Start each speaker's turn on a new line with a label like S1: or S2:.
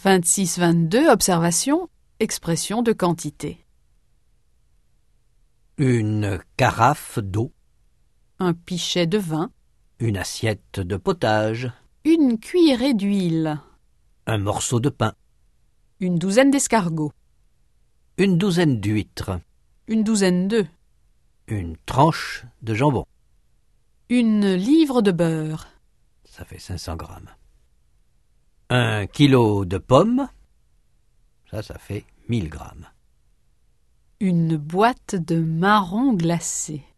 S1: 26-22, observation, expression de quantité.
S2: Une carafe d'eau,
S1: Un pichet de vin,
S2: une assiette de potage,
S1: une cuillerée d'huile,
S2: un morceau de pain,
S1: une douzaine d'escargots,
S2: une douzaine d'huîtres,
S1: une douzaine d'œufs,
S2: une tranche de jambon.
S1: une livre de beurre,
S2: Ça fait 500 grammes. 1 kilo de pommes, ça fait 1000 grammes.
S1: une boîte de marrons glacés.